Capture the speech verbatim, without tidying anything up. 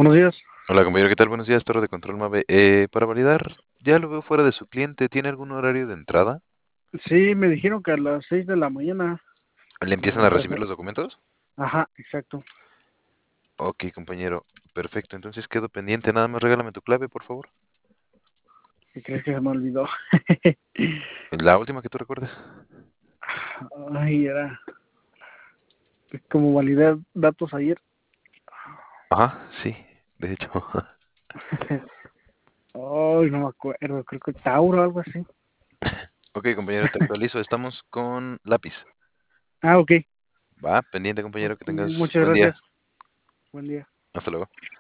Buenos días. Hola compañero, ¿qué tal? Buenos días, Torre de Control Mave. Eh, para validar, ya lo veo fuera de su cliente. ¿Tiene algún horario de entrada? Sí, me dijeron que a las seis de la mañana. ¿Le empiezan ah, a pues, recibir los documentos? ajá, exacto. Ok, compañero. Perfecto, entonces quedo pendiente. Nada más regálame tu clave, por favor. ¿Qué crees que se me olvidó? La última que tú recuerdes. Ay, era como validar datos ayer. Ajá, sí, de hecho. Ay, no me acuerdo, creo que Tauro o algo así. Ok, compañero, te actualizo. Estamos con lápiz. Ah, ok. Va, pendiente, compañero, que tengas Muchas buen día. gracias. Buen día. Hasta luego.